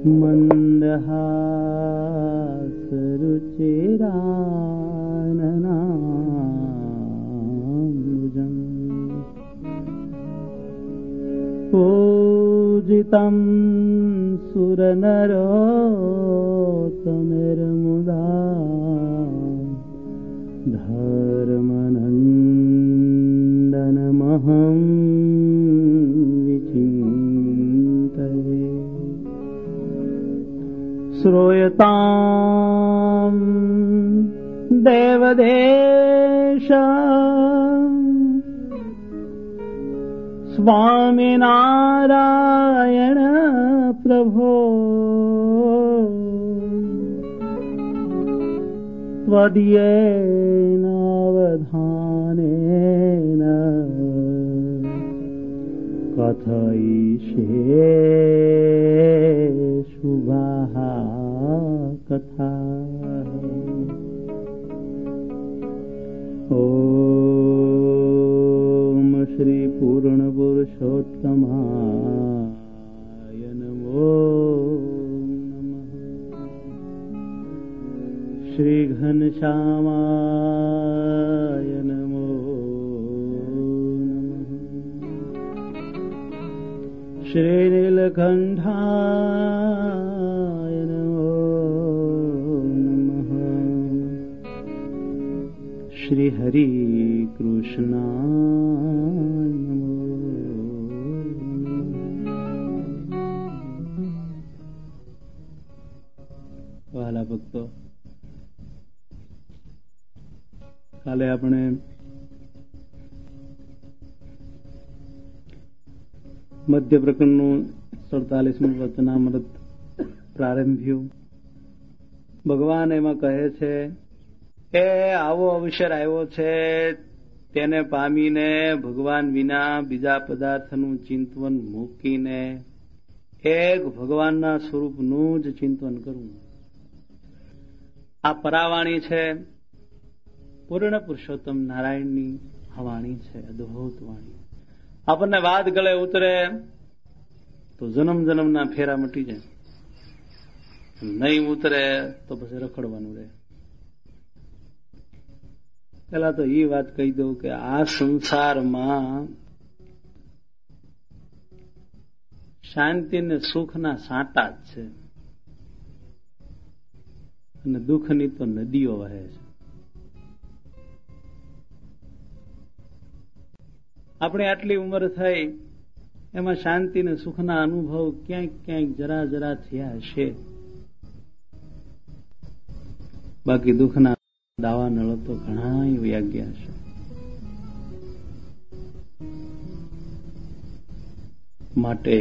મંદહાસરુચિરાનનાંબુજम् પૂજિતम् સુરનરોત્તમૈર્મુદા ધર્મનંદનમહં વિચિંતયે શ્રૂયતામ દેવદેશ સ્વામિનારાયણ પ્રભો ત્વદીયેનાવધાનેન કથયિષ્યે શુભાઃ કથાઃ. ઓમ શ્રી પૂર્ણ પુરુષોત્તમાય નમો નમઃ. શ્રી ઘનશ્યામાય નમો નમઃ. શ્રી નીલકંઠાય નમો નમઃ. શ્રી હરિ કૃષ્ણાય નમો. વહાલા ભક્તો, કાલે આપણે મધ્ય પ્રકરણનું 47મું વચનામૃત પ્રારંભ્યું. ભગવાન એમાં કહે છે કે આવો અવસર આવ્યો છે, તેને પામીને ભગવાન વિના બીજા પદાર્થનું ચિંતન મૂકીને એક ભગવાનના સ્વરૂપનું જ ચિંતન કરવું. આ પરાવાણી છે, પૂર્ણ પુરુષોત્તમ નારાયણની આ વાણી છે, અદભુત વાણી. આપણને વાત ગળે ઉતરે તો જન્મ જન્મના ફેરા મટી જાય, નહીં ઉતરે તો પછી રખડવાનું રહે. પેલા તો એ વાત કહી દઉં કે આ સંસારમાં શાંતિ ને સુખના સાંટા જ છે અને દુઃખની તો નદીઓ વહે છે. આપણે આટલી ઉંમર થઈ એમાં શાંતિ ને સુખના અનુભવ ક્યાંક ક્યાંક જરા જરા થયા હશે, બાકી દુઃખના દાવા નળ તો ઘણા વ્યા ગયા છે. માટે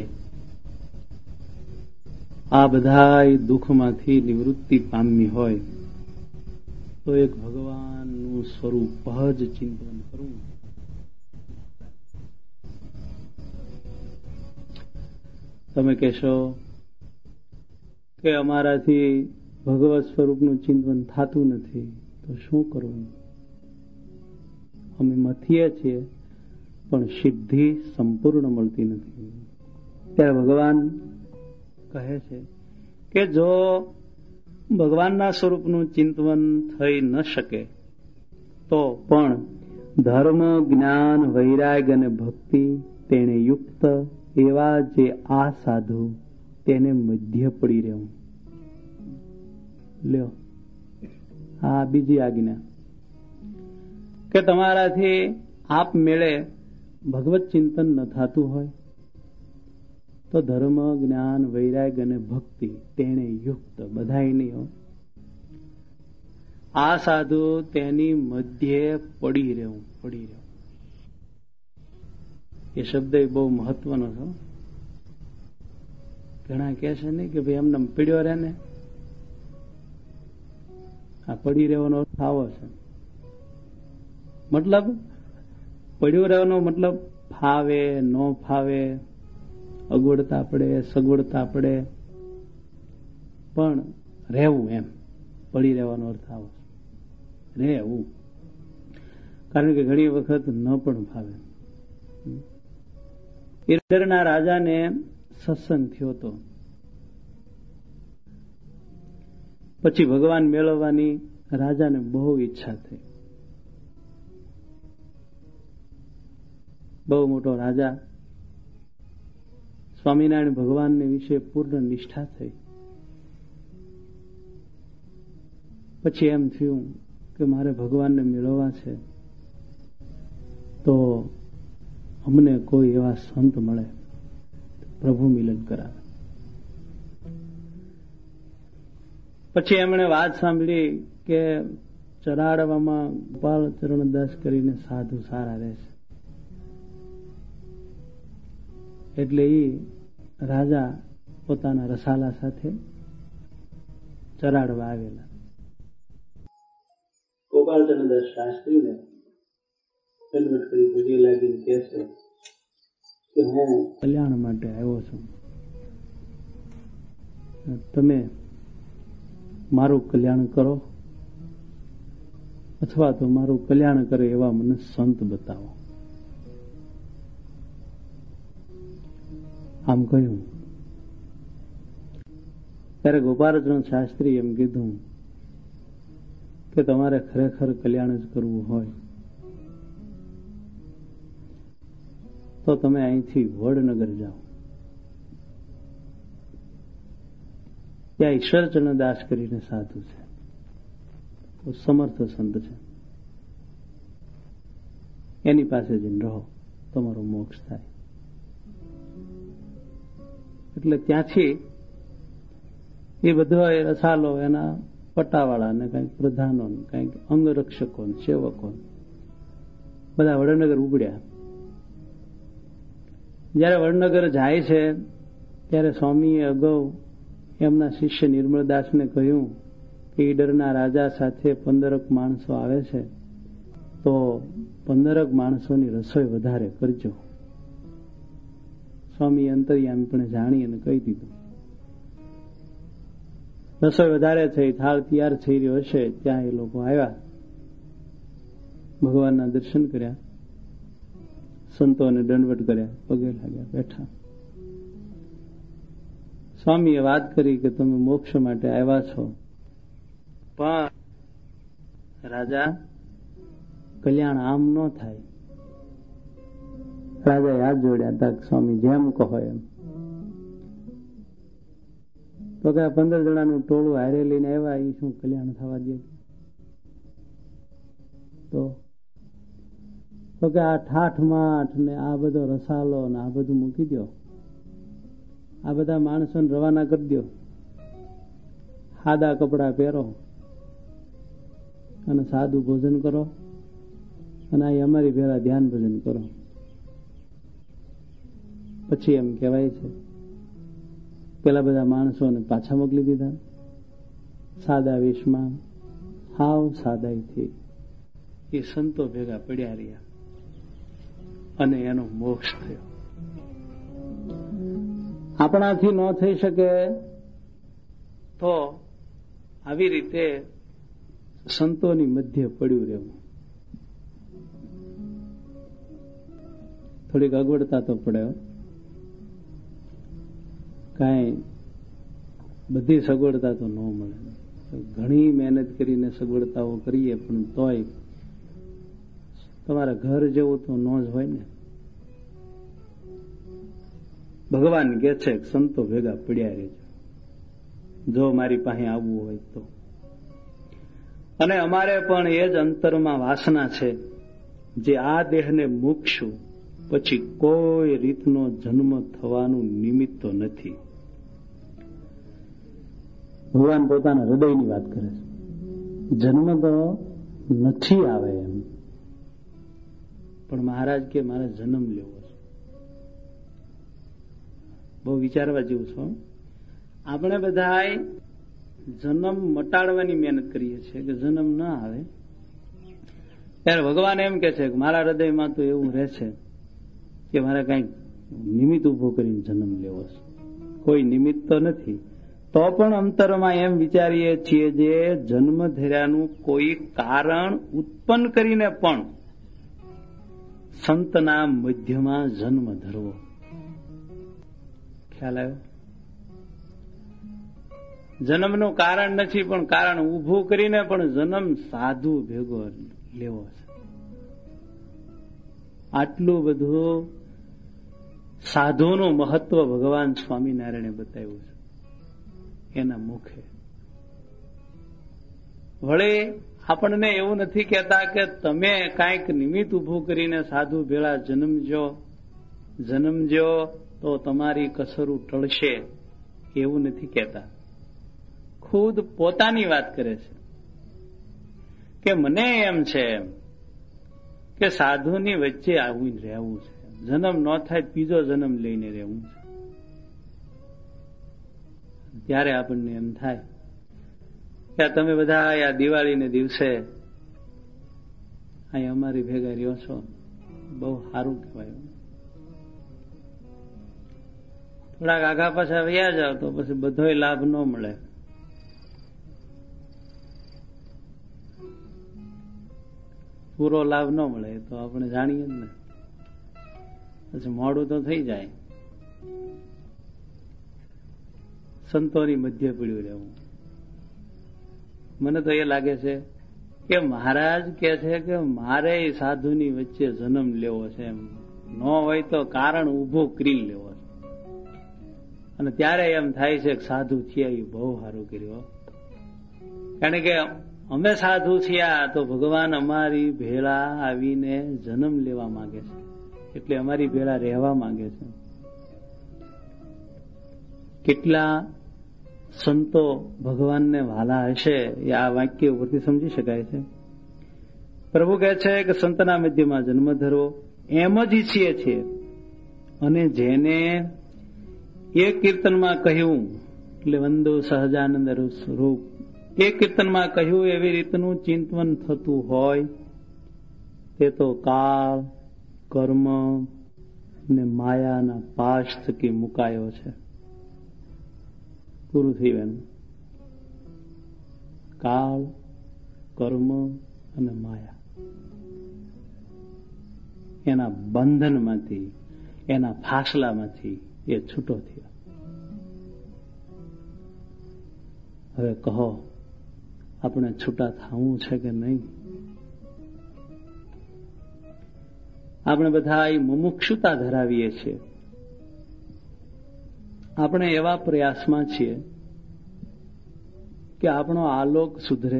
આ બધા દુઃખમાંથી નિવૃત્તિ પામી હોય તો એક ભગવાનનું સ્વરૂપ જ ચિંતન કરવું. તમે કહેશો કે અમારાથી ભગવત સ્વરૂપનું ચિંતન થતું નથી, તો શું કરવું? અમે મથીએ છીએ પણ સિદ્ધિ સંપૂર્ણ મળતી નથી. ત્યારે ભગવાન કહે છે કે જો ભગવાનના સ્વરૂપનું ચિંતન થઈ ન શકે તો પણ ધર્મ, જ્ઞાન, વૈરાગ અને ભક્તિ તેને યુક્ત એવા જે આ સાધુ તેને મધ્ય પડી રહેવું. લ્યો, આ બીજી આજ્ઞા કે તમારાથી આપમેળે ભગવત ચિંતન ન થતું હોય તો ધર્મ, જ્ઞાન, વૈરાગ અને ભક્તિ તેને યુક્ત, બધાય નહીં હો, આ સાધુ તેની મધ્યે પડી રહેવું. પડી રહેવું એ શબ્દ બહુ મહત્વનો છે. ઘણા કહે છે ને કે ભાઈ એમને પીડ્યો રહે ને, આ પડી રહેવાનો અર્થ આવો છે. મતલબ પડ્યો રહેવાનો મતલબ ફાવે ન ફાવે, અગવડતા પડે, સગવડતા પડે, પણ રહેવું, એમ પડી રહેવાનો અર્થ આવો છે, રહેવું. કારણ કે ઘણી વખત ન પણ ફાવે. ઈડરના રાજાને સત્સંગ થયો હતો પછી ભગવાન મેળવવાની રાજાને બહુ ઈચ્છા થઈ. બહુ મોટો રાજા, સ્વામિનારાયણ ભગવાનને વિશે પૂર્ણ નિષ્ઠા થઈ. પછી એમ થયું કે મારે ભગવાનને મેળવવા છે તો અમને કોઈ એવા સંત મળે, પ્રભુ મિલન કરાવે. પછી એમણે વાત સાંભળી કે ચરાડવામાં ગોપાલ ચરણદાસ કરીને સાધુ સારા રહેશે, એટલે એ રાજા પોતાના રસાલા સાથે ચરાડવા આવેલા. ગોપાલચરણદાસ શાસ્ત્રીને દંડવત કરી પગે લાગીને કહે છે કે હું કલ્યાણ માટે આવ્યો છું, તમે મારું કલ્યાણ કરો અથવા તો મારું કલ્યાણ કરે એવા મને સંત બતાવો. આમ કહ્યું ત્યારે ગોપાલચરણ શાસ્ત્રી એમ કીધું કે તમારે ખરેખર કલ્યાણ જ કરવું હોય તો તમે અહીંથી વડનગર જાઓ. ત્યાં ઈશ્વરચરણ દાસ કરીને સાધુ છે, સમર્થ સંત છે, એની પાસે જઈને રહો, તમારો મોક્ષ થાય. એટલે ત્યાંથી એ બધા રસાલો એના પટાવાળા ને કંઈક પ્રધાનો ને કંઈક અંગરક્ષકો ને સેવકો બધા વડનગર ઉપડ્યા. જયારે વડનગર જાય છે ત્યારે સ્વામીએ અગાઉ એમના શિષ્ય નિર્મળદાસને કહ્યું કે ઈડરના રાજા સાથે 15 માણસો આવે છે તો 15 માણસોની રસોઈ વધારે કરજો. સ્વામી અંતર્યામી પણ જાણી અને કહી દીધું. રસોઈ વધારે થઈ, થાળ તૈયાર થઈ રહ્યો હશે ત્યાં એ લોકો આવ્યા, ભગવાનના દર્શન કર્યા, સંતોને દંડવત કર્યા, પગે લાગ્યા, બેઠા. સ્વામીએ વાત કરી કે તમે મોક્ષ માટે આવ્યા છો, પણ રાજા કલ્યાણ આમ ન થાય. રાજાએ હાથ જોડ્યા હતા, સ્વામી જેમ કહો એમ. તો કે 15 જણાનું ટોળું હારે લઈને આવ્યા, એ શું કલ્યાણ થવા દે? તો કે આ ઠાઠ માઠ ને આ બધો રસાલો ને આ બધું મૂકી દો, આ બધા માણસોને રવાના કરી દો, સાદા કપડા પહેરો અને સાદું ભોજન કરો અને અહીં અમારી ભેળા ધ્યાન ભજન કરો. પછી એમ કહેવાય છે પેલા બધા માણસોને પાછા મોકલી દીધા, સાદા વેશમાં, હાવ સાદાઈથી એ સંતો ભેગા પડ્યા રહ્યા અને એનો મોક્ષ થયો. આપણાથી ન થઈ શકે તો આવી રીતે સંતોની મધ્ય પડ્યું રહેવું. થોડીક અગવડતા તો પડે, કાંઈ બધી સગવડતા તો ન મળે. ઘણી મહેનત કરીને સગવડતાઓ કરીએ પણ તોય તમારા ઘર જેવું તો ન જ હોય ને. ભગવાન કહે છે સંતો ભેગા પડ્યા રહેજો જો મારી પાસે આવવું હોય તો. અને અમારે પણ એ જ અંતરમાં વાસના છે, જે આ દેહને મૂકશું પછી કોઈ રીતનો જન્મ થવાનું નિમિત્ત નથી. ભગવાન પોતાના હૃદયની વાત કરે છે. જન્મ તો નથી આવે એમ, પણ મહારાજ કે મારે જન્મ લેવો છે. બહુ વિચારવા જેવું છે. આપણે બધા જન્મ મટાડવાની મહેનત કરીએ છીએ કે જન્મ ન આવે. ત્યારે ભગવાન એમ કે છે કે મારા હૃદયમાં તો એવું રહે છે કે મારે કંઈક નિમિત્ત ઉભું કરીને જન્મ લેવો છે. કોઈ નિમિત્ત તો નથી, તો પણ અંતરમાં એમ વિચારીએ છીએ જે જન્મ ધર્યાનું કોઈ કારણ ઉત્પન્ન કરીને પણ સંતના મધ્યમાં જન્મ ધરવો. ખ્યાલ આવ્યો? જન્મનું કારણ નથી, પણ કારણ ઊભું કરીને પણ જન્મ સાધુ ભેગો લેવો છે. આટલું બધું સાધુનું મહત્વ ભગવાન સ્વામિનારાયણે બતાવ્યું છે એના મુખે. વળે આપણને એવું નથી કહેતા કે તમે કાંઈક નિમિત્ત ઊભું કરીને સાધુ ભેળા જન્મજો તો તમારી કસરું ટળશે, એવું નથી કહેતા. ખુદ પોતાની વાત કરે છે કે મને એમ છે કે સાધુની વચ્ચે આવીને રહેવું છે, જન્મ ન થાય બીજો જન્મ લઈને રહેવું છે. ત્યારે આપણને એમ થાય કે તમે બધા આ દિવાળીને દિવસે અહીં અમારી ભેગા રહ્યો છો, બહુ સારું કહેવાય. થોડાક આગા પાછા વયા જાવ તો પછી બધોય લાભ ન મળે. પૂરો લાભ ન મળે તો આપણે જાણીએ જ ને, પછી મોડું તો થઈ જાય. સંતોની મધ્ય પડ્યું રહેવું. મને તો એ લાગે છે કે મહારાજ કે છે કે મારે સાધુની વચ્ચે જન્મ લેવો છે, એમ ન હોય તો કારણ ઊભું કરી લેવો છે. અને ત્યારે એમ થાય છે કે સાધુ થયા એ બહુ સારું કર્યું. કારણ કે અમે સાધુ થયા તો ભગવાન અમારી ભેળા આવીને જન્મ લેવા માંગે છે, એટલે અમારી ભેળા રહેવા માંગે છે. કેટલા સંતો ભગવાનને વાલા હશે એ આ વાક્ય ઉપરથી સમજી શકાય છે. પ્રભુ કહે છે કે સંતના મધ્યમાં જન્મ ધરવો એમ જ ઈચ્છીએ છીએ, અને જેને એ કીર્તનમાં કહ્યું, એટલે વંદો સહજાનંદ રૂપ, એ કીર્તનમાં કહ્યું એવી રીતનું ચિંતન થતું હોય તે તો કાળ, કર્મ ને માયાના પાશ થકી મુકાયો છે. પૂરું થયું એનું. કાળ, કર્મ અને માયા એના બંધનમાંથી, એના ફાસલામાંથી એ છૂટો થયો. હવે કહો આપણે છૂટા થવું છે કે નહીં? આપણે બધા એ મુમુક્ષુતા ધરાવીએ છીએ. આપણે એવા પ્રયાસમાં છીએ કે આપણો આલોક સુધરે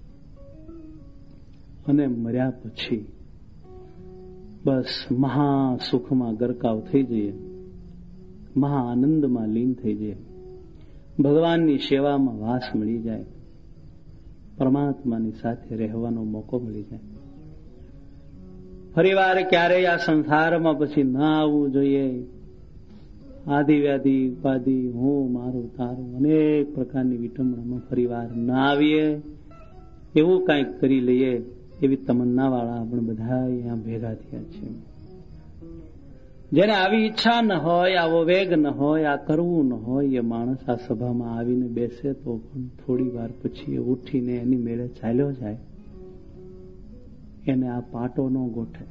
અને મર્યા પછી બસ મહા સુખમાં ગરકાવ થઈ જઈએ, મહા આનંદમાં લીન થઈ જઈએ, ભગવાનની સેવામાં વાસ મળી જાય, પરમાત્માની સાથે રહેવાનો મોકો મળી જાય. ફરીવાર ક્યારેય આ સંસારમાં પછી ના આવવું જોઈએ. આદિ વ્યાધિ ઉપાધિ હું મારું તારું અનેક પ્રકારની વિટંબણામાં ફરીવાર ના આવીએ, એવું કંઈક કરી લઈએ એવી તમન્ના વાળા આપણે બધા અહીંયા ભેગા થયા છે. જેને આવી ઈચ્છા ન હોય, આવો વેગ ન હોય, આ કરવું ન હોય, એ માણસ આ સભામાં આવીને બેસે તો પણ થોડી વાર પછી એ ઉઠીને એની મેળે ચાલ્યો જાય. એને આ પાટો ન ગોઠે.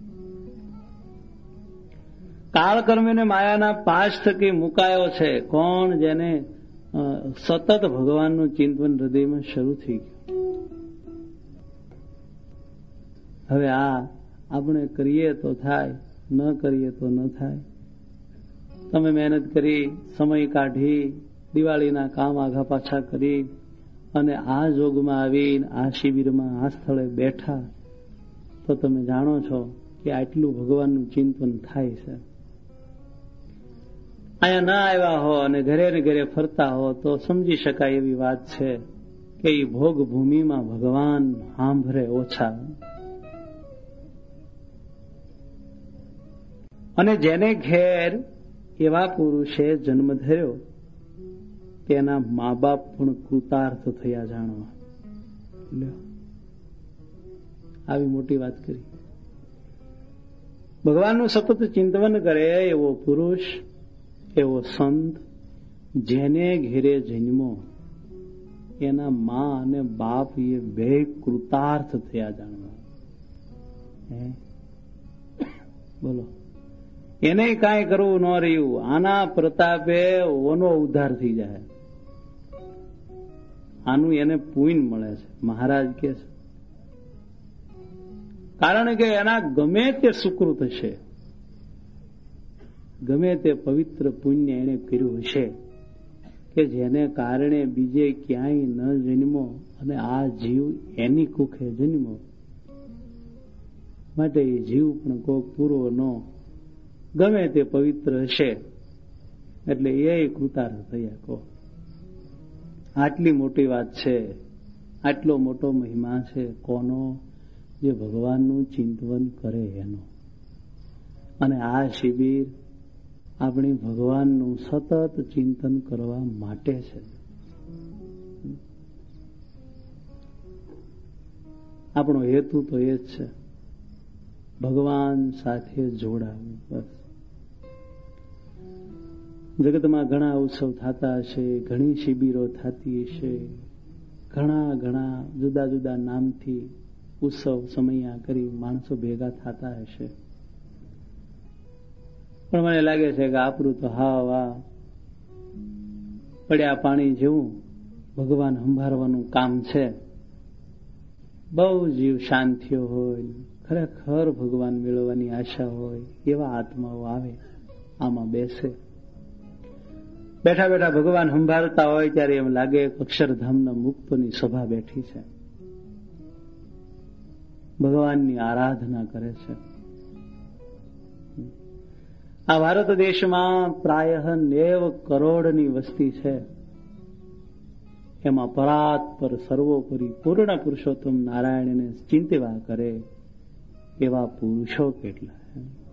કાળકર્મને માયાના પાશ થકી મુકાયો છે. કોણ? જેને સતત ભગવાનનું ચિંતન હૃદયમાં શરૂ થઈ ગયું. હવે આ આપણે કરીએ તો થાય, ન કરીએ તો ન થાય. તમે મહેનત કરી, સમય કાઢી, દિવાળીના કામ આઘા પાછા કરી અને આ જોગમાં આવીને આ શિબિરમાં આ સ્થળે બેઠા તો તમે જાણો છો કે આટલું ભગવાનનું ચિંતન થાય છે. અહીંયા ના આવ્યા હો અને ઘરે ને ઘરે ફરતા હો તો સમજી શકાય એવી વાત છે કે એ ભોગ ભૂમિમાં ભગવાન સાંભળે ઓછા. અને જેને ઘેર એવા પુરુષે જન્મ ધર્યો તેના મા બાપ પણ કૃતાર્થ થયા જાણવા. આવી મોટી વાત કરી. ભગવાનનું સતત ચિંતન કરે એવો પુરુષ, એવો સંત જેને ઘેરે જન્મો એના મા અને બાપ એ બે કૃતાર્થ થયા જાણવા. બોલો, એને કાંઈ કરવું ન રહ્યું, આના પ્રતાપે ઓનો ઉદ્ધાર થઈ જાય. આનું એને પુણ્ય મળે છે, મહારાજ કે છે. કારણ કે એના ગમે તે સુકૃત હશે, ગમે તે પવિત્ર પુણ્ય એને કર્યું હશે કે જેને કારણે બીજે ક્યાંય ન જન્મો અને આ જીવ એની કુખે જન્મો, માટે એ જીવ પણ કોક પૂરો ન ગમે તે પવિત્ર હશે એટલે એ કૃતાર્થ થયા. કહો આટલી મોટી વાત છે, આટલો મોટો મહિમા છે કોનો? જે ભગવાનનું ચિંતન કરે એનો. અને આ શિબિર આપણી ભગવાનનું સતત ચિંતન કરવા માટે છે. આપણો હેતુ તો એ જ છે, ભગવાન સાથે જોડાવું. બસ. જગતમાં ઘણા ઉત્સવ થતા હશે, ઘણી શિબિરો થતી હશે, ઘણા જુદા જુદા નામથી ઉત્સવ સમયા કરી માણસો ભેગા થતા હશે. પણ મને લાગે છે કે આપણું તો હા પડ્યા પાણી જેવું ભગવાન સંભાળવાનું કામ છે. બહુ જીવ શાંતિઓ હોય, ખરેખર ભગવાન મેળવવાની આશા હોય એવા આત્માઓ આવે, આમાં બેસે. બેઠા બેઠા ભગવાન સંભાળતા હોય ત્યારે એમ લાગે અક્ષરધામના મુક્તોની સભા બેઠી છે, ભગવાનની આરાધના કરે છે. આ ભારત દેશમાં પ્રાય 90 કરોડની વસ્તી છે. એમાં પરાત્પર સર્વોપરી પૂર્ણ પુરુષોત્તમ નારાયણને ચિંતવા કરે એવા પુરુષો કેટલા,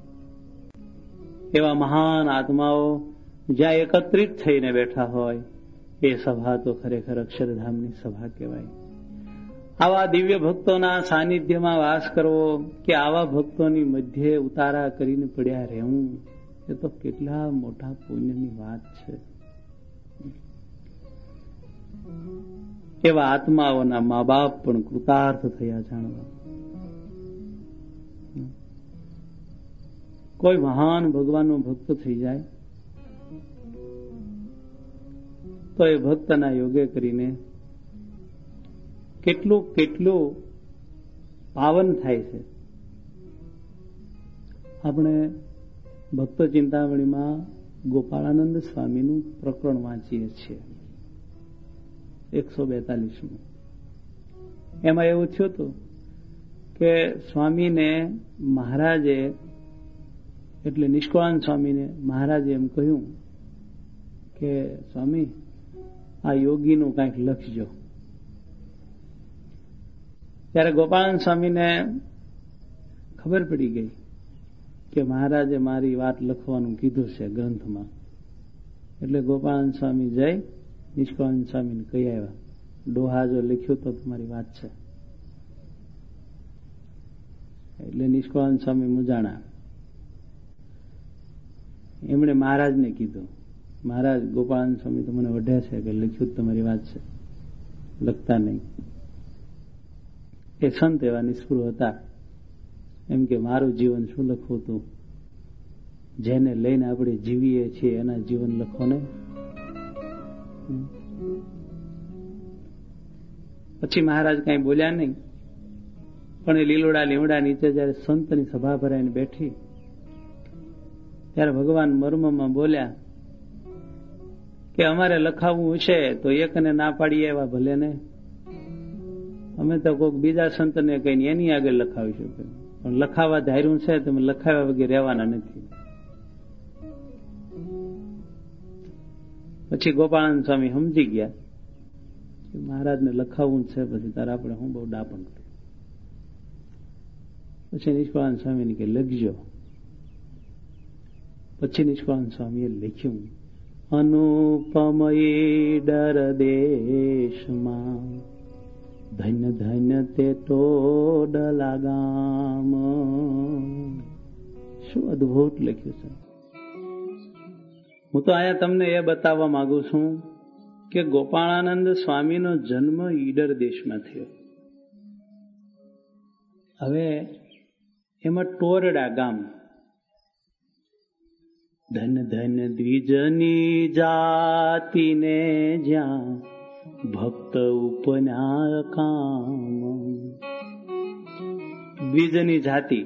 એવા મહાન આત્માઓ જ્યાં એકત્રિત થઈને બેઠા હોય એ સભા તો ખરેખર અક્ષરધામની સભા કહેવાય. આવા દિવ્ય ભક્તોના સાનિધ્યમાં વાસ કરવો કે આવા ભક્તોની મધ્યે ઉતારા કરીને પડ્યા રહેવું, એ તો કેટલા મોટા પુણ્યની વાત છે. એવા આત્માઓના મા બાપ પણ કૃતાર્થ થયા જાણવા. કોઈ મહાન ભગવાનનો ભક્ત થઈ જાય તો એ ભક્તના યોગે કરીને કેટલું પાવન થાય છે. આપણે ભક્ત ચિંતામણીમાં ગોપાળાનંદ સ્વામીનું પ્રકરણ વાંચીએ છીએ, 142. એમાં એવું થયું હતું કે સ્વામીને મહારાજે, એટલે નિષ્કળાનંદ સ્વામીને મહારાજે એમ કહ્યું કે સ્વામી આ યોગીનું કંઈક લખજો. ત્યારે ગોપાળાનંદ સ્વામીને ખબર પડી ગઈ કે મહારાજે મારી વાત લખવાનું કીધું છે ગ્રંથમાં. એટલે ગોપાળાનંદ સ્વામી જઈ નિષ્કળાનંદ સ્વામીને કહી આવ્યા, ડોહા જો લખ્યું તો તમારી વાત છે. એટલે નિષ્કળાનંદ સ્વામી મૂંઝાણા. એમણે મહારાજને કીધું, મહારાજ ગોપાળાનંદ સ્વામી તો મને વઢે છે કે લખ્યું તમારી વાત છે, લખતા નહીં. એ સંત એવા નિષ્પૃહ હતા, એમ કે મારું જીવન શું લખવું હતું, જેને લઈને આપણે જીવીએ છીએ એના જીવન લખો ને. પછી મહારાજ કઈ બોલ્યા નહીં, પણ એ લીલોડા લીમડા નીચે જયારે સંતની સભા ભરાઈને બેઠી ત્યારે ભગવાન મર્મમાં બોલ્યા કે અમારે લખાવવું હશે તો એકને ના પાડીએ એવા ભલે ને, અમે તો કોઈક બીજા સંતને કહીને એની આગળ લખાવીશું, પણ લખાવા ધાર્યું છે તમે લખાવ્યા વગર રહેવાના નથી. પછી ગોપાળાનંદ સ્વામી સમજી ગયા કે મહારાજને લખાવવું છે, પછી તારે આપણે હું બહુ ડાપણ કર્યું. પછી નિષ્કળાનંદ સ્વામીને કે લખજો. પછી નિષ્કળાનંદ સ્વામીએ લખ્યું, અનુપમયી ડર દેશમાં ધન્ય ધન્ય તે ટોડલા ગામ. શું અદભુત લખ્યું છે. હું તો અહીંયા તમને એ બતાવવા માંગુ છું કે ગોપાળાનંદ સ્વામીનો જન્મ ઈડર દેશમાં થયો. હવે એમાં ટોરડા ગામ, ધન ધન દ્વિજની જાતિને જ્યાં ભક્ત ઉપન્યાય કામ. દ્વિજની જાતિ.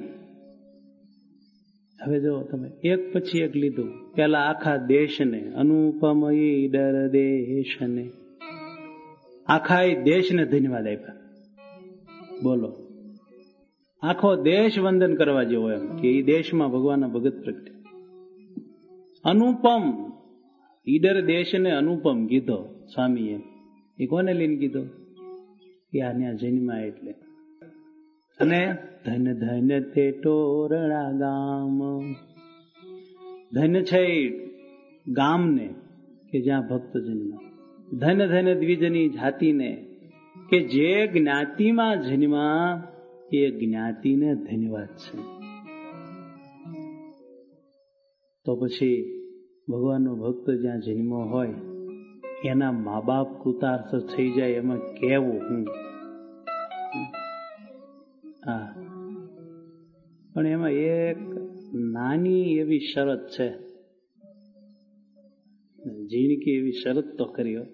હવે જો તમે એક પછી એક લીધું. પેલા આખા દેશને, અનુપમય ડર દેશને, આખા દેશને ધન્યવાદ આપ્યા. બોલો, આખો દેશ વંદન કરવા જેવો એમ કે એ દેશમાં ભગવાનના ભગત પ્રગટે. અનુપમ ઈડર દેશને અનુપમ કીધો સ્વામીએ. એ કોને લઈને કીધો? કે આને જન્મા એટલે. અને ધન ધન તે ટોરણા ગામ. ધન છે ગામને કે જ્યાં ભક્ત જન્મા. ધન ધન દ્વિજની જાતિને કે જે જ્ઞાતિમાં જન્મા એ જ્ઞાતિને ધન્યવાદ છે. તો પછી ભગવાનનો ભક્ત જ્યાં જન્મો હોય એના મા બાપ કૃતાર્થ થઈ જાય એમાં કેવું હું. હા, પણ એમાં એક નાની એવી શરત છે. જીણકી એવી શરત તો કર્યો,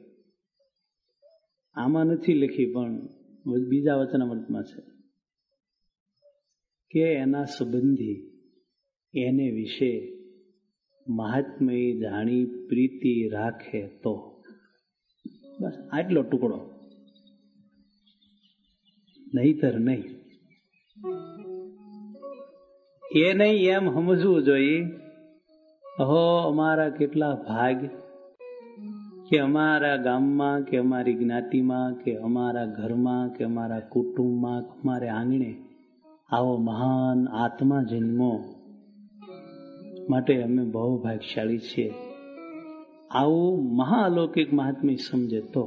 આમાં નથી લખી પણ બીજા વચનામૃતમાં છે કે એના સંબંધી એને વિશે મહાત્મય જાણી પ્રીતિ રાખે તો. બસ આટલો ટુકડો, નહીતર નહીં. એ નહીં એમ સમજવું જોઈએ અહો અમારા કેટલા ભાગ કે અમારા ગામમાં કે અમારી જ્ઞાતિમાં કે અમારા ઘરમાં કે અમારા કુટુંબમાં અમારે આંગણે આવો મહાન આત્મા જન્મો, માટે અમે બહુ ભાગ્યશાળી છીએ. આવું મહાઅલૌકિક મહાત્મ્ય સમજે તો,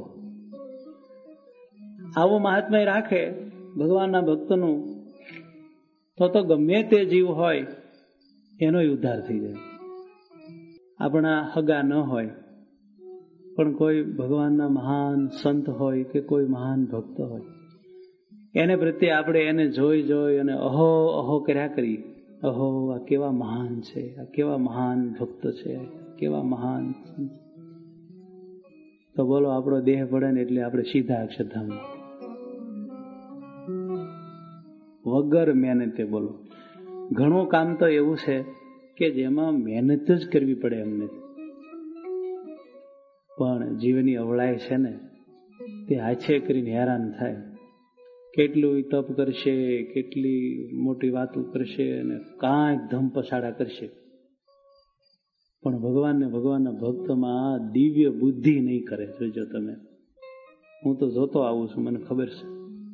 આવું મહાત્મ્ય રાખે ભગવાનના ભક્તનું, તો ગમે તે જીવ હોય એનો ઉદ્ધાર થઈ જાય. આપણા હગા ન હોય પણ કોઈ ભગવાનના મહાન સંત હોય કે કોઈ મહાન ભક્ત હોય, એને પ્રત્યે આપણે એને જોઈ જોઈ અને અહો અહો કર્યા કરીએ. અહો, આ કેવા મહાન છે, આ કેવા મહાન ભક્ત છે, કેવા મહાન. તો બોલો આપણો દેહ પડે ને એટલે આપણે સીધા અક્ષરધામમાં વગર મહેનતે. બોલો, ઘણું કામ તો એવું છે કે જેમાં મહેનત જ કરવી પડે એમને, પણ જીવની અવળાય છે ને તે આછે કરીને હેરાન થાય. કેટલું તપ કરશે, કેટલી મોટી વાતો કરશે અને કાંઈક ધમ પછાડા કરશે, પણ ભગવાનને ભગવાનના ભક્તમાં દિવ્ય બુદ્ધિ નહીં કરે. જોજો તમે, હું તો જોતો આવું છું, મને ખબર છે.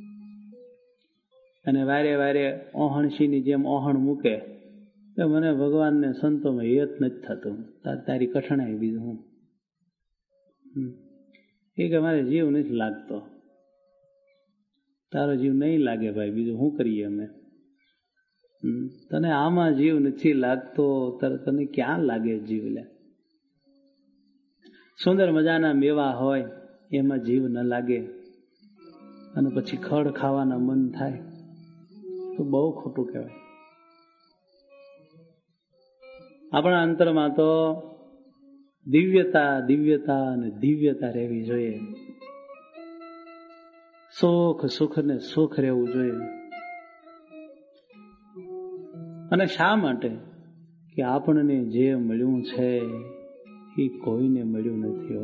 અને વારે વારે ઓહણસીની જેમ ઓહણ મૂકે તો મને ભગવાનને સંતોમાં હેત નથી થતું. તારી કઠણાઈ બીજું હું. એ કે મારે જીવ નથી લાગતો. તારો જીવ નહીં લાગે ભાઈ, બીજું શું કરીએ અમે? તને આમાં જીવ નથી લાગતો, તને ક્યાં લાગે જીવ? લે, સુંદર મજાના મેવા હોય એમાં જીવ ન લાગે અને પછી ખડ ખાવાના મન થાય તો બહુ ખોટું કહેવાય. આપણા અંતરમાં તો દિવ્યતા દિવ્યતા અને દિવ્યતા રહેવી જોઈએ. સુખ સુખ ને સુખ રહેવું જોઈએ. અને શા માટે? કે આપણને જે મળ્યું છે એ કોઈને મળ્યું નથી.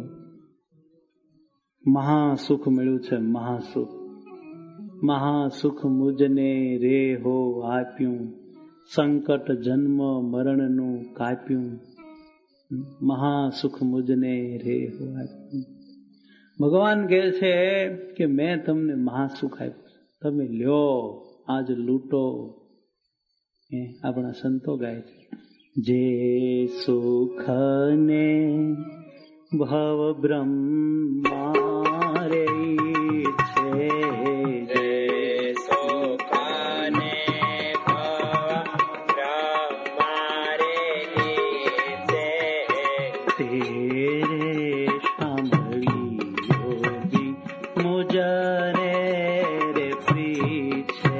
મહાસુખ મળ્યું છે, મહાસુખ. મહાસુખ મુજને રે હો આપ્યું, સંકટ જન્મ મરણનું કાપ્યું. મહાસુખ મુજને રે હો આપ્યું. ભગવાન કહે છે કે મેં તમને મહાસુખ આપ્યું, તમે લ્યો, આજ લૂંટો. આપણા સંતો ગાય છે, જે સુખ ને ભવ બ્રહ્મા રે છે, જે સુખ ને ભવ બ્રહ્મા રે છે, તેરે સાંભળી યોગી મુજરે રે પીછે.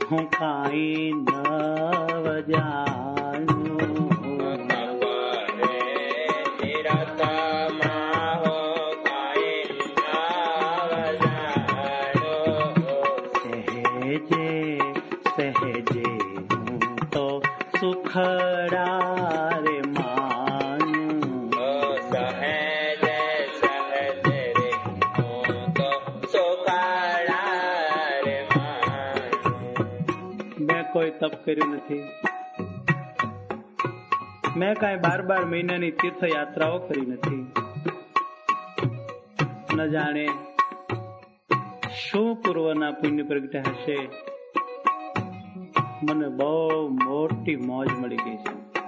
હું કાંઈ નવ જાણું. સહેજે હું તો સુખડા રે માનું. સહેજે સહેજે રે હું તો સુખડા રે માનું. મેં કોઈ તપ કર્યું નથી. મેં કાંઈ 12 મહિનાની તીર્થયાત્રાઓ કરી નથી. ન જાણે શું પૂર્વના પુણ્ય પ્રગટ્યા હશે. મને બહુ મોટી મોજ મળી ગઈ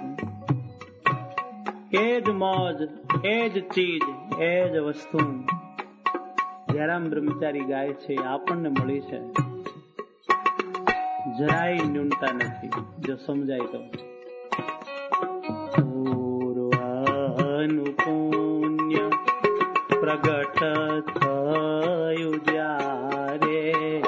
છે. એ જ મોજ, એ જ ચીજ, એ જ વસ્તુ જયરામ બ્રહ્મચારી ગાય છે આપણને મળી છે. જરાય ન્યૂનતા નથી જો સમજાય તો. પૂર્વનું પુણ્ય પ્રગટ થયું જ્યારે,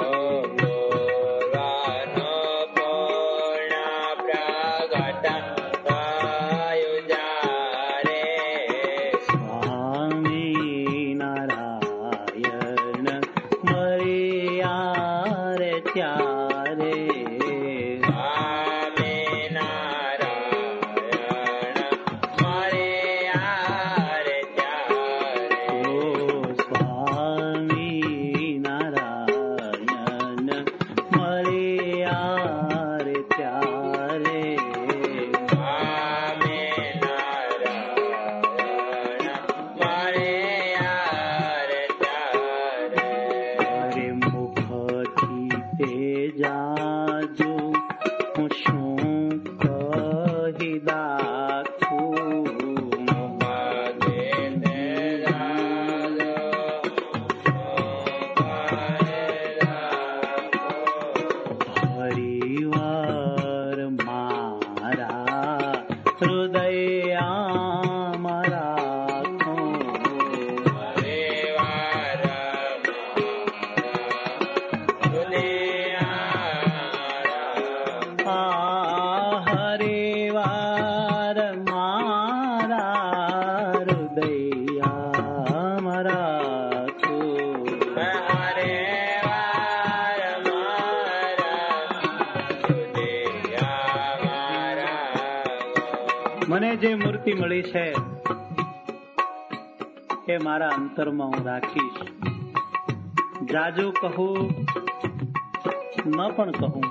મને જે મૂર્તિ મળી છે એ મારા અંતરમાં હું રાખીશ. જાજુ કહું ન પણ કહું,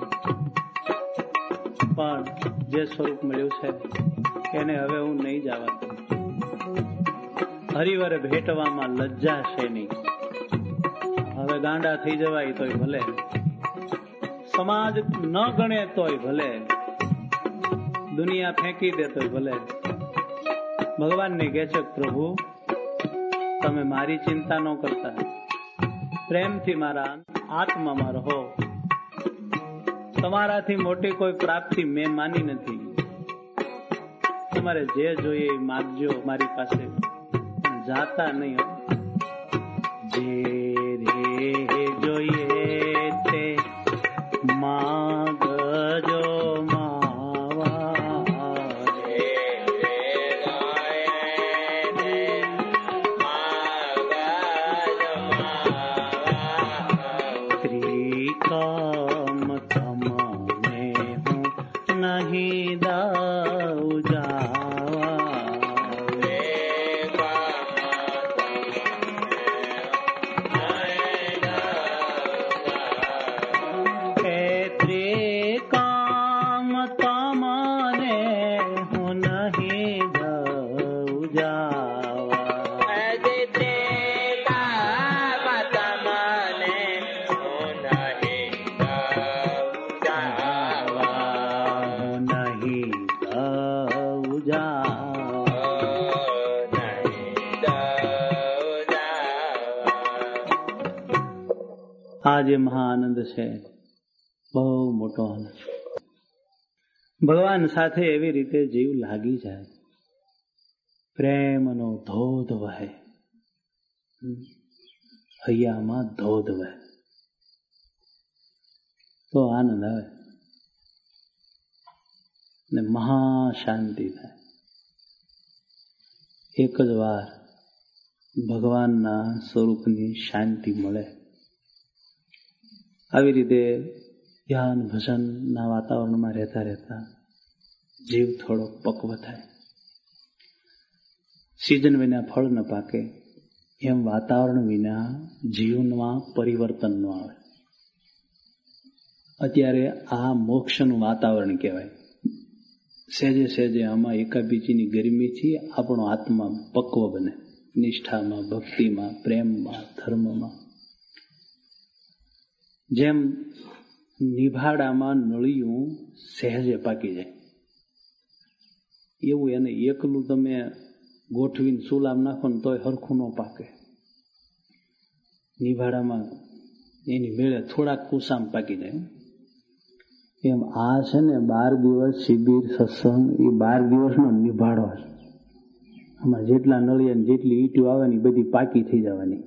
પણ જે સ્વરૂપ મળ્યું છે એને હવે હું નહીં જવા દઉં. હરિવરે ભેટવામાં લજ્જા છે નહીં. હવે ગાંડા થઈ જવાય તોય ભલે, સમાજ ન ગણે તોય ભલે, દુનિયા ફેંકી દે તોય ભલે. ભગવાનને કહે છે પ્રભુ તમે મારી ચિંતા ન કરતા, પ્રેમથી મારા આત્મામાં રહો. તમારાથી મોટી કોઈ પ્રાપ્તિ મેં માની નથી. તમારે જે જોઈએ એ માગજો મારી પાસે, જાતા નહીં. જે રે જોઈએ તે માગજો આ જે મહાઆનંદ છે બહુ મોટો આનંદ છે. ભગવાન સાથે એવી રીતે જીવ લાગી જાય, પ્રેમનો ધોધ વહે, હૈયામાં ધોધ વહે. તો આનંદ આવે ને મહાશાંતિ થાય. એક જ વાર ભગવાનના સ્વરૂપની શાંતિ મળે. આવી રીતે ધ્યાન ભજનના વાતાવરણમાં રહેતા રહેતા જીવ થોડો પક્વ થાય. સિઝન વિના ફળ ન પાકે એમ વાતાવરણ વિના જીવનમાં પરિવર્તન ન આવે. અત્યારે આ મોક્ષનું વાતાવરણ કહેવાય. સહેજે સહેજે આમાં એકાબીજીની ગરમીથી આપણો આત્મા પક્વ બને, નિષ્ઠામાં, ભક્તિમાં, પ્રેમમાં, ધર્મમાં. જેમ નિભાડામાં નળિયું સહેજે પાકી જાય એવું એને એકલું તમે ગોઠવીને સુલામ નાખો ને તોય હરખું ન પાકે. નિભાડામાં એની મેળે થોડાક કુસામ પાકી જાય. એમ આ છે ને 12 દિવસ શિબિર સત્સંગ એ 12 દિવસનો નિભાડો છે. આમાં જેટલા નળિયા જેટલી ઈંટો આવે ને બધી પાકી થઈ જવાની.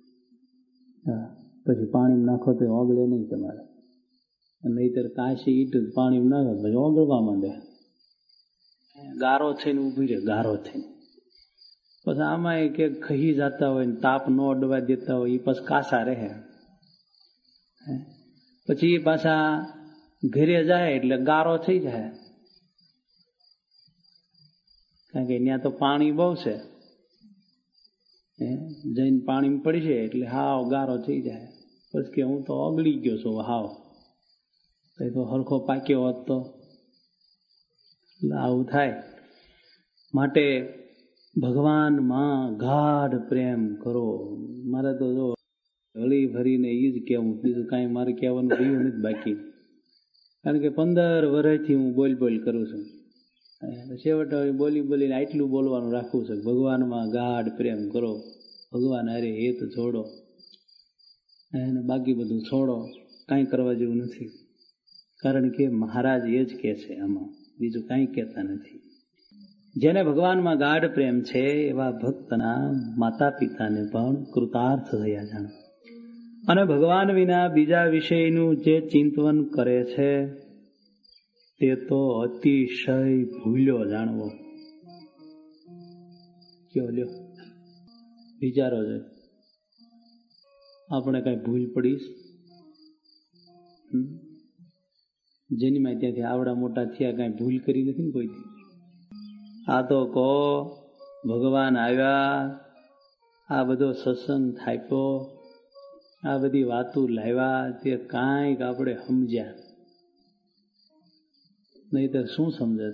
પછી પાણી નાખો તો ઓગળે નહીં તમારે. નહીતર કાશી ઈંટ પાણી નાખો પછી ઓગળવા માંડે, ગારો થઈને ઉભી રહે, ગારો થઈને. પછી આમાં કે ખહી જતા હોય ને તાપ ન અડવા દેતા હોય એ પછી કાસા રહે. પછી એ પાછા ઘરે જાય એટલે ગારો થઈ જાય, કારણ કે ત્યાં તો પાણી બહુ છે. જઈને પાણી પડી છે એટલે હાવ ગારો થઈ જાય. પછી કે હું તો ઓગળી ગયો છું હાવ, તો હરખો પાક્યો હોત તો. આવું થાય. માટે ભગવાનમાં ગાઢ પ્રેમ કરો. મારે તો જો હળી ભરીને એ જ કહેવું, બીજું કાંઈ મારે કહેવાનું રહ્યું નથી બાકી. કારણ કે 15 વર્ષથી હું બોલ કરું છું. છેવટે બોલીને આટલું બોલવાનું રાખવું છે, ભગવાનમાં ગાઢ પ્રેમ કરો, ભગવાન અરે હેત જોડો, એને બાકી બધું છોડો, કાંઈ કરવા જેવું નથી. કારણ કે મહારાજ એ જ કહે છે, આમાં બીજું કાંઈ કહેતા નથી. જેને ભગવાનમાં ગાઢ પ્રેમ છે એવા ભક્તના માતા પિતાને પણ કૃતાર્થ થયા જાણો. અને ભગવાન વિના બીજા વિષયનું જે ચિંતન કરે છે તે તો અતિશય ભૂલ્યો જાણવો. કયો લ્યો વિચારો છે, આપણે કઈ ભૂલ પડીશ? જેની માં ત્યાંથી આવડા મોટા થયા કઈ ભૂલ કરી નથી ને કોઈથી. આ તો કહો ભગવાન આવ્યા, આ બધો સત્સંગ થાપ્યો, આ બધી વાતો લાવ્યા, તે કાંઈક આપણે સમજ્યા, નહીતર શું સમજત?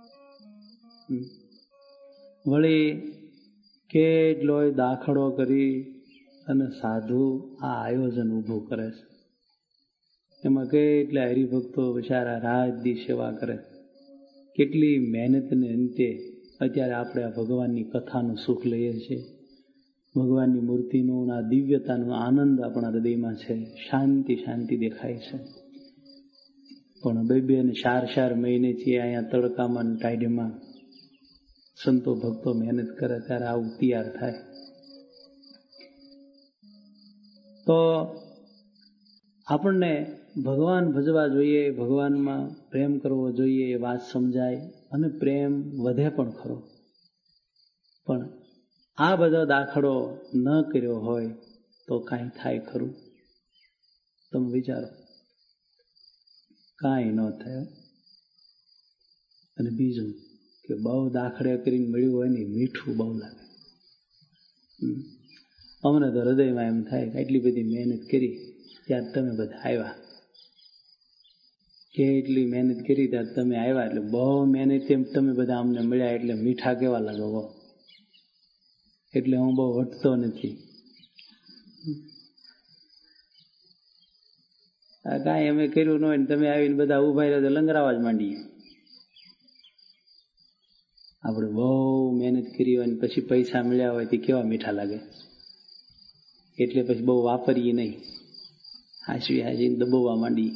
વળી કેટલોય દાખલો કરી અને સાધુ આ આયોજન ઊભું કરે છે. એમાં કેટલા હરિભક્તો બિચારા રાત દી સેવા કરે. કેટલી મહેનતને અંતે અત્યારે આપણે આ ભગવાનની કથાનું સુખ લઈએ છીએ. ભગવાનની મૂર્તિનું આ દિવ્યતાનો આનંદ આપણા હૃદયમાં છે. શાંતિ દેખાય છે. પણ 2 ને 4 મહિનેથી અહીંયા તડકામાં ટાઈડમાં સંતો ભક્તો મહેનત કરે ત્યારે આવું તૈયાર થાય. તો આપણને ભગવાન ભજવા જોઈએ, ભગવાનમાં પ્રેમ કરવો જોઈએ, એ વાત સમજાય અને પ્રેમ વધે પણ ખરો. પણ આ બધો દાખલો ન કર્યો હોય તો કાંઈ થાય ખરું? તમે વિચારો, કાંઈ ન થાય. અને બીજું કે બહુ દાખલે કરીને મળ્યું હોય ને મીઠું બહુ લાગે. અમને તો હૃદયમાં એમ થાય કે આટલી બધી મહેનત કરી ત્યારે તમે બધા આવ્યા, કેટલી મહેનત કરી ત્યારે તમે આવ્યા, એટલે બહુ મહેનત તમે બધા અમને મળ્યા એટલે મીઠા કેવા લાગો બહુ. એટલે હું બહુ વટતો નથી. કાંઈ અમે કર્યું ન હોય ને તમે આવીને બધા ઉભા રહ્યો તો લંગરાવા જ માંડીએ. આપણે બહુ મહેનત કરી હોય ને પછી પૈસા મળ્યા હોય તે કેવા મીઠા લાગે. એટલે પછી બહુ વાપરીએ નહીં, હાંસવીને દબાવવા માંડીએ.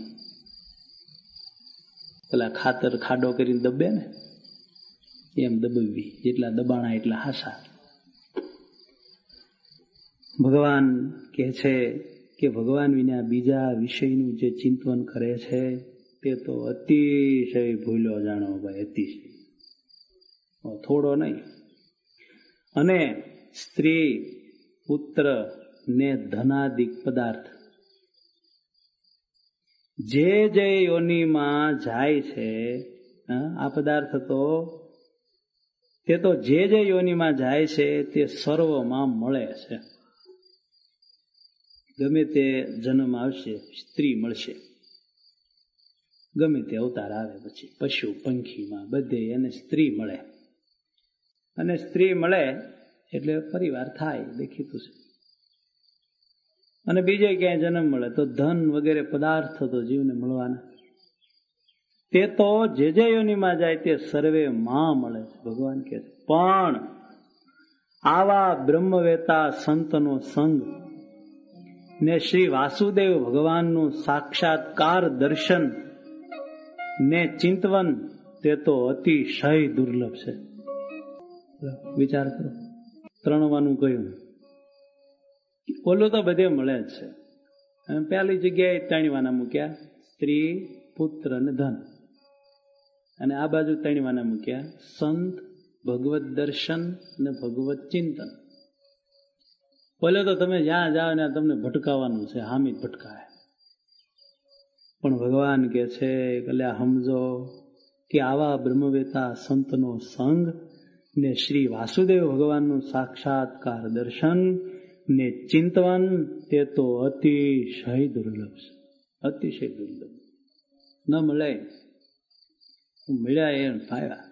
પેલા ખાતર ખાડો કરીને દબે ને એમ દબાવી, જેટલા દબાણા એટલા હાસા. ભગવાન કહે છે કે ભગવાન વિના બીજા વિષયનું જે ચિંતન કરે છે તે તો અતિશય ભૂલ્યો જાણો ભાઈ, અતિશય, થોડો નહીં. અને સ્ત્રી, પુત્ર ને ધનાદિક પદાર્થ જે જે યોનિમાં જાય છે, આ પદાર્થ તો તે તો જે જે યોનિમાં જાય છે તે સર્વમાં મળે છે. ગમે તે જન્મ આવશે સ્ત્રી મળશે, ગમે તે અવતાર આવે પછી પશુ પંખીમાં બધે એને સ્ત્રી મળે. અને સ્ત્રી મળે એટલે પરિવાર થાય, દેખીતું છે. અને બીજે ક્યાંય જન્મ મળે તો ધન વગેરે પદાર્થ તો જીવને મળવાના. તે તો જે જે યોનિમાં જાય તે સર્વે માં મળે છે. ભગવાન કહે છે પણ આવા બ્રહ્મવેતા સંતનો સંગ ને શ્રી વાસુદેવ ભગવાનનું સાક્ષાત્કાર દર્શન ને ચિંતવન તે તો અતિશય દુર્લભ છે. વિચાર કરો, ત્રણવાનું કહ્યું, ઓલું તો બધે મળે જ છે. પહેલી જગ્યાએ ત્રણવાના મૂક્યા, સ્ત્રી, પુત્ર અને ધન. અને આ બાજુ ત્રણવાના મૂક્યા, સંત, ભગવત દર્શન અને ભગવત ચિંતન. બોલે તો તમે જ્યાં જાઓ ને તમને ભટકાવવાનું છે, હામી ભટકાય. પણ ભગવાન કે છે કલ્યા સમજો કે આવા બ્રહ્મવેતા સંતનો સંગ ને શ્રી વાસુદેવ ભગવાનનું સાક્ષાત્કાર દર્શન ને ચિંતવન તે તો અતિશય દુર્લભ છે. અતિશય દુર્લભ. ન મળે, મળ્યા એ પાયા,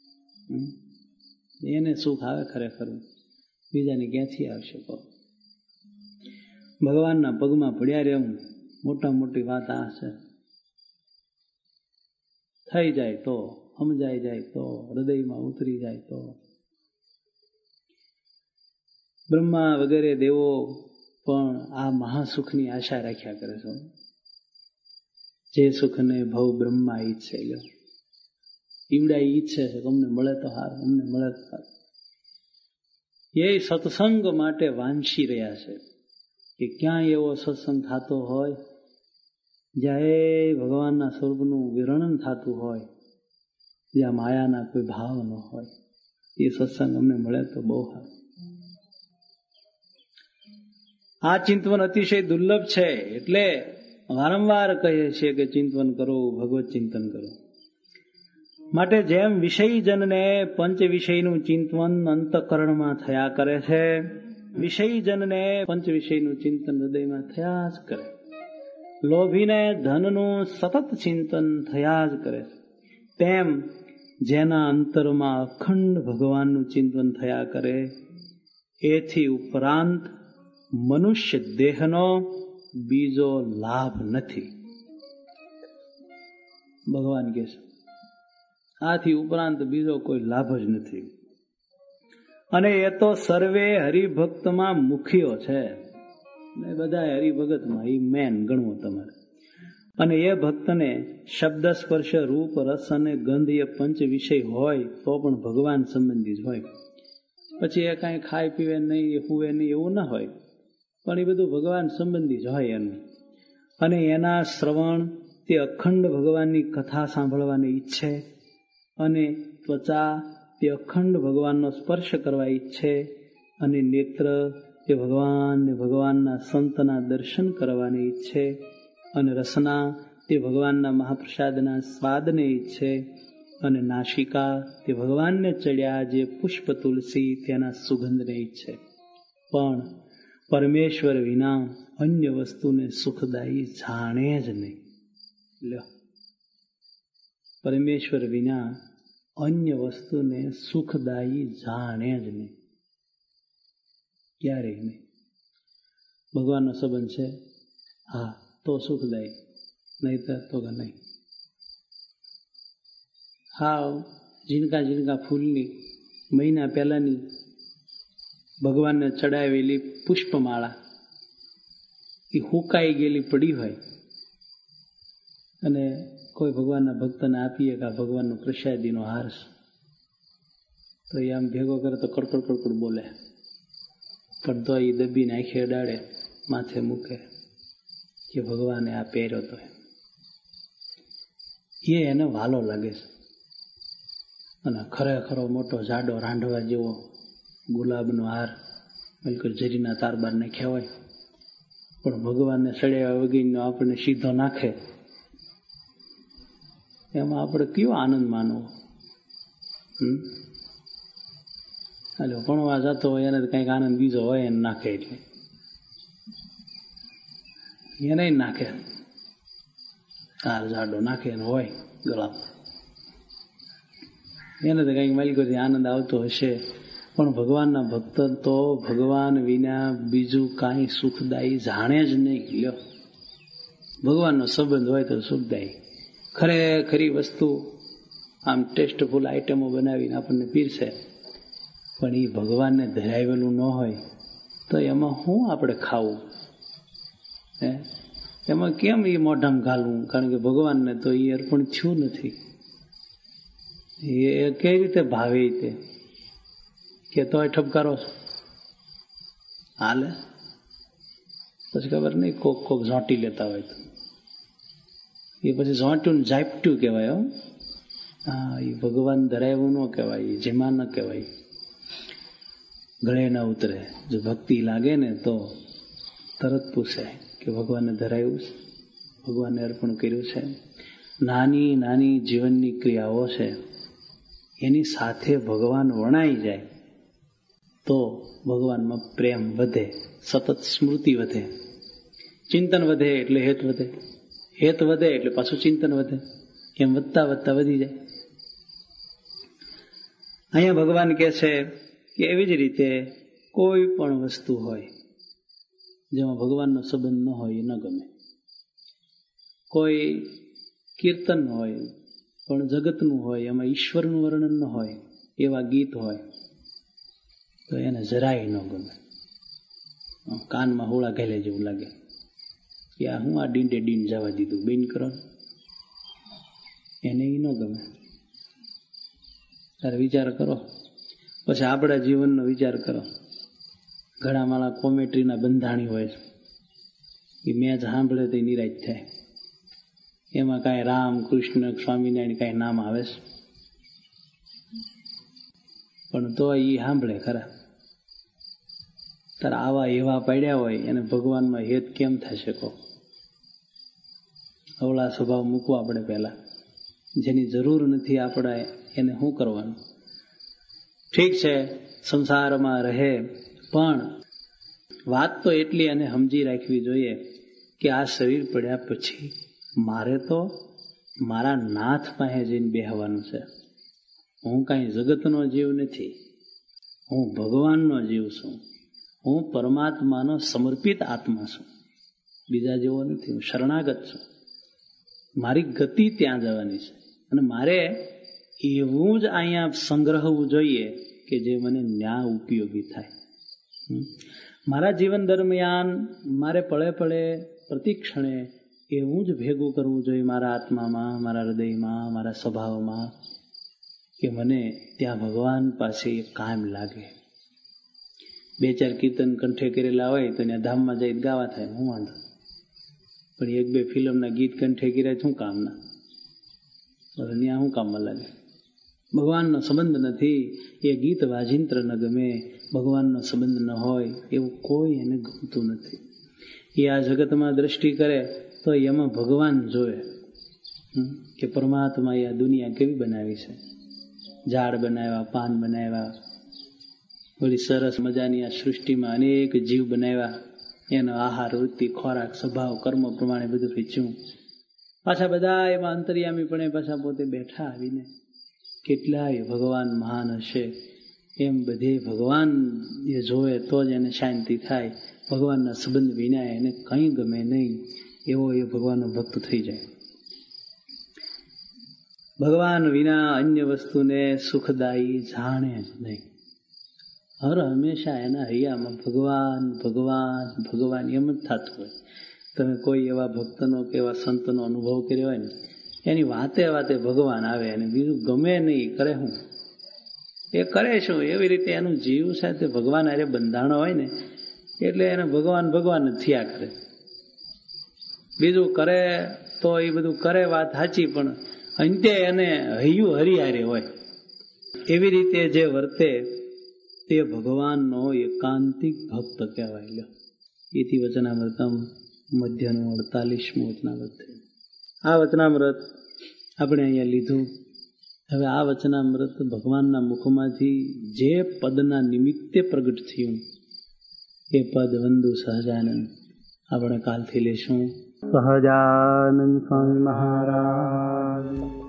એને સુખ આવે ખરેખર, બીજાને ક્યાંથી આવશે? ભગવાનના પગમાં પડ્યા રહેવું મોટા મોટી વાત આ છે. થઈ જાય તો, સમજાઈ જાય તો, હૃદયમાં ઉતરી જાય તો. બ્રહ્મા વગેરે દેવો પણ આ મહાસુખની આશા રાખ્યા કરે છે. જે સુખને ભવ બ્રહ્મા ઈચ્છે, ઈવડા ઈચ્છે છે કે અમને મળે તો સારું, અમને મળે તો સારું. એ સત્સંગ માટે વાંચી રહ્યા છે કે ક્યાંય એવો સત્સંગ થતો હોય જ્યાં ભગવાનના સ્વરૂપનું વિવરણ થતું હોય, જ્યાં માયાના કોઈ ભાવ ન હોય, એ સત્સંગ અમને મળે તો બહુ સારું. આ ચિંતવન અતિશય દુર્લભ છે. એટલે વારંવાર કહીએ છીએ કે ચિંતવન કરો, ભગવત ચિંતન કરો. માટે જેમ વિષયજનને પંચ વિષયનું ચિંતવન અંતઃકરણમાં થયા કરે છે, વિષયજનને પંચ વિષયનું ચિંતન હૃદયમાં થયા જ કરે. લોભીને ધનનું સતત ચિંતન થયા જ કરે છે. તેમ જેના અંતરમાં અખંડ ભગવાનનું ચિંતન થયા કરે, એથી ઉપરાંત મનુષ્ય દેહનો બીજો લાભ નથી. ભગવાન કહે છે આથી ઉપરાંત બીજો કોઈ લાભ જ નથી. અને એ તો સર્વે હરિભક્તમાં મુખ્યો છે. બધા હરિભગતમાં એ મેન ગણવો તમારે. અને એ ભક્તને શબ્દ સ્પર્શ રૂપ રસ અને ગંધ એ પંચ વિષય હોય તો પણ ભગવાન સંબંધી જ હોય. પછી એ કાંઈ ખાય પીવે નહીં, હુવે નહીં એવું ના હોય, પણ એ બધું ભગવાન સંબંધી જ હોય એનું. અને એના શ્રવણ તે અખંડ ભગવાનની કથા સાંભળવાની ઈચ્છે, અને ત્વચા તે અખંડ ભગવાનનો સ્પર્શ કરવા ઈચ્છે, અને નેત્ર તે ભગવાનને ભગવાનના સંતના દર્શન કરવાની ઈચ્છે, અને રસના તે ભગવાનના મહાપ્રસાદના સ્વાદને ઈચ્છે, અને નાસિકા તે ભગવાનને ચડ્યા જે પુષ્પ તુલસી તેના સુગંધને ઈચ્છે. પણ પરમેશ્વર વિના અન્ય વસ્તુને સુખદાયી જાણે જ નહીં. લ્યો, પરમેશ્વર વિના અન્ય વસ્તુને સુખદાયી જાણે જ નહીં, ક્યારેય નહીં. ભગવાનનો સંબંધ છે, હા તો સુખદાયી, નહીં તો કે નહીં. હા, ઝીણકા ઝીણકા ફૂલની મહિના પહેલાની ભગવાનને ચડાવેલી પુષ્પમાળા એ હુકાઈ ગયેલી પડી હોય અને કોઈ ભગવાનના ભક્તને આપીએ કે આ ભગવાનનો પ્રસાદીનો હાર છે, તો એ આમ ભેગો કરે તો કડકડ કડકડ બોલે, પણ તો એ દબીને આંખે અડાડે, માથે મૂકે, કે ભગવાને આ પહેર્યો તો એને વાલો લાગે છે. અને ખરેખરો મોટો જાડો રાંધવા જેવો ગુલાબનો હાર બિલકુલ જરીના તાર બાર નાખ્યા હોય, પણ ભગવાનને સળિયા વગીનો આપણને સીધો નાખે, એમાં આપણે કયો આનંદ માનવો? એટલે ભણવા જતો હોય એને કંઈક આનંદ બીજો હોય એને નાખે, એટલે એને નાખે, તાર જાડો નાખે એને હોય ગળા, એને તો કંઈક માલિકોથી આનંદ આવતો હશે. પણ ભગવાનના ભક્ત તો ભગવાન વિના બીજું કાંઈ સુખદાયી જાણે જ નહીં. લ્યો, ભગવાનનો સંબંધ હોય તો સુખદાયી. ખરેખરી વસ્તુ આમ ટેસ્ટફુલ આઈટમો બનાવીને આપણને પીરશે, પણ એ ભગવાનને ધરાવેલું ન હોય તો એમાં શું આપણે ખાવું? એમાં કેમ એ મોઢામાં ઘાલવું? કારણ કે ભગવાનને તો એ અર્પણ થયું નથી. એ કઈ રીતે ભાવે તે કે તોય ઠપકારો હાલે, પછી ખબર નહીં કોક ઝોંટી લેતા હોય તો એ પછી ઝોંટ્યું ને ઝાપટ્યું કહેવાય. હા, એ ભગવાન ધરાવ્યું ન કહેવાય, એ જેમાં ન કહેવાય, ગળે ના ઉતરે. જો ભક્તિ લાગે ને તો તરત પૂછે કે ભગવાનને ધરાવ્યું છે, ભગવાનને અર્પણ કર્યું છે. નાની નાની જીવનની ક્રિયાઓ છે, એની સાથે ભગવાન વણાઈ જાય તો ભગવાનમાં પ્રેમ વધે, સતત સ્મૃતિ વધે, ચિંતન વધે એટલે હેત વધે, હેત વધે એટલે પાછું ચિંતન વધે, એમ વધતા વધતા વધી જાય. અહીંયા ભગવાન કહે છે કે એવી જ રીતે કોઈ પણ વસ્તુ હોય જેમાં ભગવાનનો સંબંધ ન હોય એ ન ગમે. કોઈ કીર્તન હોય પણ જગતનું હોય, એમાં ઈશ્વરનું વર્ણન ન હોય એવા ગીત હોય તો એને જરાય ન ગમે. કાનમાં હોળા ઘેલે જેવું લાગે કે આ હું આ ડીંડે ડીંડ જવા દીધું, બેન કરો, એને એ ન ગમે. ત્યારે વિચાર કરો, પછી આપણા જીવનનો વિચાર કરો. ઘણા માળા કોમેટ્રીના બંધાણી હોય છે, એ મેચ સાંભળે તો નિરાશ થાય. એમાં કાંઈ રામ કૃષ્ણ સ્વામિનારાયણ કાંઈ નામ આવે છે, પણ તો એ સાંભળે ખરા. તારે આવા એવા પડ્યા હોય એને ભગવાનમાં હેત કેમ થશે? કહો, અવળા સ્વભાવ મૂકવા આપણે પહેલા. જેની જરૂર નથી આપણે એને શું કરવાનું? ઠીક છે, સંસારમાં રહે, પણ વાત તો એટલી એને સમજી રાખવી જોઈએ કે આ શરીર પડ્યા પછી મારે તો મારા નાથ પાસે જઈને બેહવાનું છે. હું કાંઈ જગતનો જીવ નથી, હું ભગવાનનો જીવ છું, હું પરમાત્માનો સમર્પિત આત્મા છું, બીજા જેવો નથી. હું શરણાગત છું, મારી ગતિ ત્યાં જવાની છે અને મારે એવું જ અહીંયા સંગ્રહવું જોઈએ કે જે મને ન્યા ઉપયોગી થાય. મારા જીવન દરમિયાન મારે પળે પળે પ્રતિક્ષણે એવું જ ભેગું કરવું જોઈએ મારા આત્મામાં, મારા હૃદયમાં, મારા સ્વભાવમાં, કે મને ત્યાં ભગવાન પાસે કાયમ લાગે. બે ચાર કીર્તન કંઠે કરેલા હોય તો ત્યાં ધામમાં જઈ ગાવા થાય, હું વાંધો, પણ એક બે ફિલ્મના ગીત કંઠે કર્યા શું કામના? ત્યાં શું કામમાં લાગે? ભગવાનનો સંબંધ નથી, એ ગીત વાજિંત્ર ન ગમે. ભગવાનનો સંબંધ ન હોય એવું કોઈ એને ગમતું નથી. એ આ જગતમાં દ્રષ્ટિ કરે તો એમાં ભગવાન જોવે કે પરમાત્માએ આ દુનિયા કેવી બનાવી છે. ઝાડ બનાવ્યા, પાન બનાવ્યા, બધી સરસ મજાની આ સૃષ્ટિમાં અનેક જીવ બનાવ્યા, એનો આહાર, વૃત્તિ, ખોરાક, સ્વભાવ, કર્મ પ્રમાણે બધું રચ્યું. પાછા બધા એમાં અંતર્યામી પણ પાછા પોતે બેઠા આવીને કેટલાય ભગવાન મહાન હશે એમ બધે ભગવાન એ જોવે તો જ એને શાંતિ થાય. ભગવાનના સંબંધ વિના એને કંઈ ગમે નહીં એવો એ ભગવાનનો ભક્ત થઈ જાય. ભગવાન વિના અન્ય વસ્તુને સુખદાયી જાણે જ નહીં. હર હંમેશા એના હૈયામાં ભગવાન ભગવાન ભગવાન એમ જ થતું હોય. તમે કોઈ એવા ભક્તનો કે એવા સંતનો અનુભવ કર્યો હોય ને, એની વાતે વાતે ભગવાન આવે અને બીજું ગમે નહીં, કરે શું? એ કરે શું? એવી રીતે એનું જીવ સાથે ભગવાન હારે બંધાણો હોય ને એટલે એને ભગવાન ભગવાન જ થયા કરે. બીજું કરે તો એ બધું કરે વાત સાચી, પણ અંતે એને હૈયું હરિહારે હોય એવી રીતે જે વર્તે તે ભગવાનનો એકાંતિક ભક્ત કહેવાય. લ્યો, એથી વચનામૃતમ મધ્યનું 48મું વચનામૃત થયું. આ વચનામૃત આપણે અહીંયા લીધું. હવે આ વચનામૃત ભગવાનના મુખમાંથી જે પદના નિમિત્તે પ્રગટ થયું એ પદ વંદુ સહજાનંદ આપણે કાલથી લેશું. સહજાનંદ સ્વામી મહારાજ.